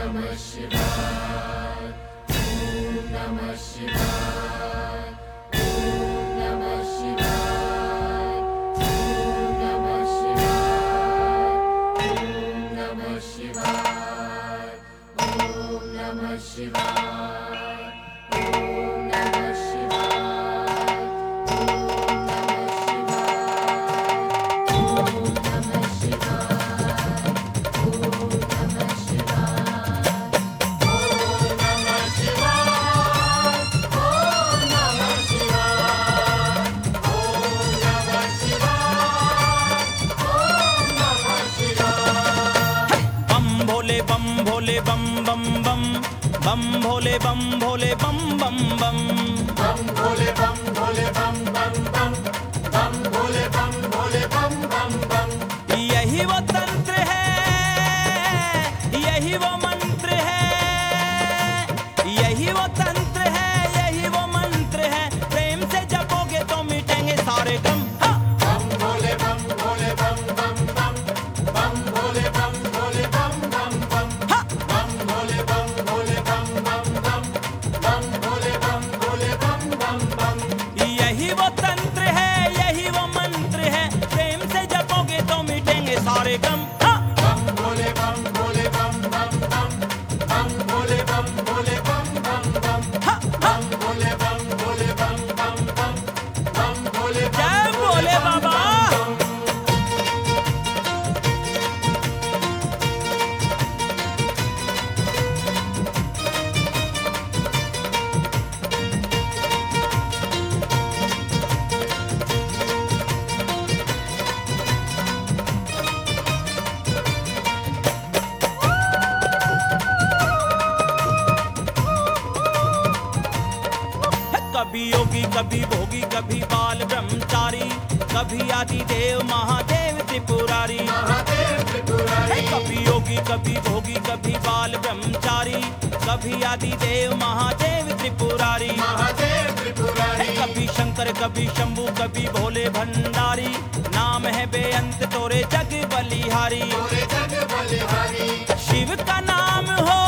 बम भोले बम भोले बम बम बम बम भोले बम भोले बम बम बम बम भोले बम भोले बम बम बम। यही वो तंत्र है, यही वो मंत्र है, यही वो तंत्र है, यही वो मंत्र है। प्रेम से जपोगे तो मिटेंगे सारे गम। बम भोले बम भोले बम बम बम बम भोले बम भोले बम बम बम बम भोले बम भोले बम बम बम बम भोले बम भोले बम बम बम। यही वो तंत्र है, यही वो मंत्र है। प्रेम से जपोगे तो मिटेंगे सारे गम। बम भोले बम भोले बम बम बम बम भोले बम भोले बम बम बम बम भोले बम भोले बम बम बम बम भोले बम जय भोले बाबा। कभी योगी कभी भोगी कभी बाल ब्रह्मचारी, कभी आदि देव महादेव त्रिपुरारी। महादेव त्रिपुरारी। कभी योगी कभी भोगी कभी बाल ब्रह्मचारी, कभी आदि देव महादेव त्रिपुरारी। महादेव त्रिपुरारी। कभी शंकर कभी शंभू कभी भोले भंडारी। नाम है बेअंत तोरे जग बलिहारी। तोरे जग बलिहारी। शिव का नाम हो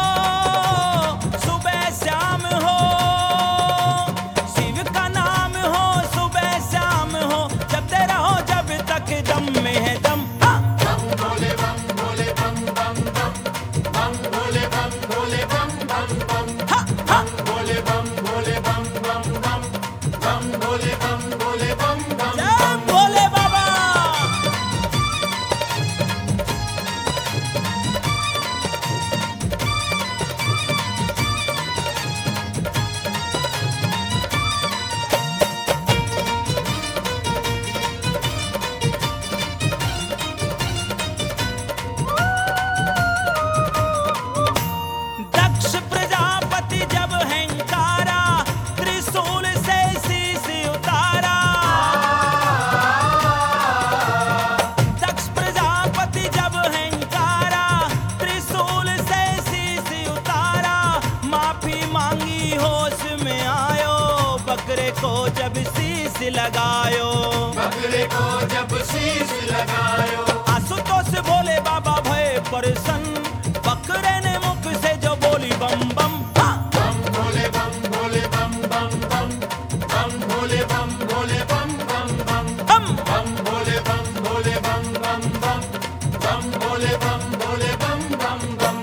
सुबह शाम हो, शिव का नाम हो सुबह शाम हो। जपते रहो जब तक दम में है दम। बम भोले बम भोले बम बम बम बम भोले बम भोले बम बम बम बम भोले बम भोले बम बम बम बम भोले बम भोले बम बम। जय भोले बाबा। दक्ष प्रजापति जब हंकारा, त्रिशूल से शीश उतारा। दक्ष प्रजापति जब हंकारा, त्रिशूल से शीश उतारा। माफी मांगी होश में आयो, बकरे को जब शीश लगायो। बकरे को जब शीश लगायो। आशुतोष भोले बाबा भय प्रसन्न, बकरे ने मुख से जो बोली बम बम। बम भोले बम भोले बम बम बम बम भोले बम भोले बम बम बम हम बम भोले बम भोले बम बम बम बम भोले बम भोले बम बम बम।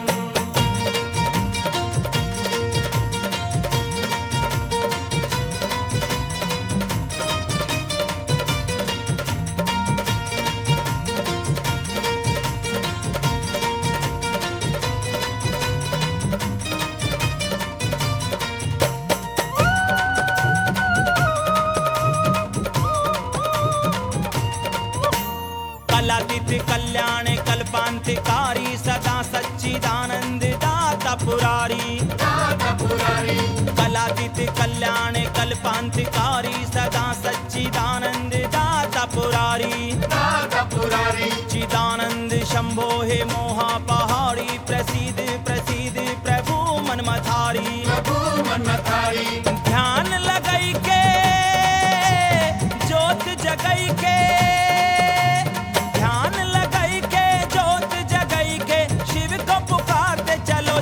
कलातीत कल्याण कल्पांतकारी, सदा सच्चिदानंद दाता पुरारी। दाता पुरारी। कलातीत कल्याण कल्पांतकारी, सदा सच्चिदानंद दाता पुरारी। दाता पुरारी। चिदानंद शंभो हे मोहा पहाड़ी, प्रसिद्ध प्रसिद्ध प्रभु मनमथारी। प्रभु मनमथारी। ध्यान लगई के जोत जगई के, ध्यान लगई के जोत जगई के। शिव को पुकारते चलो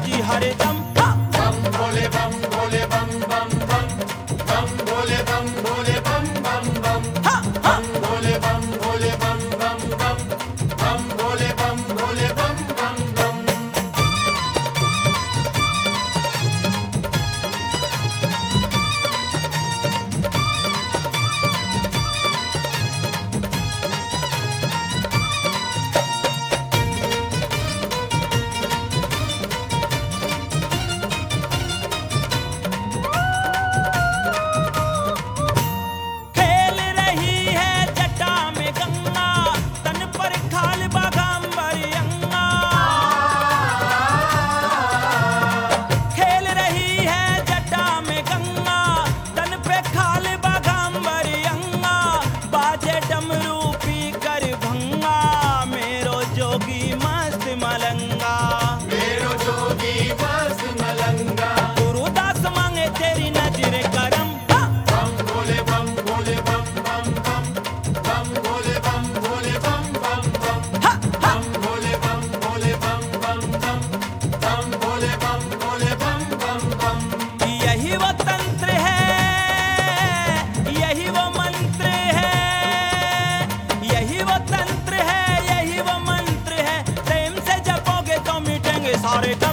सारे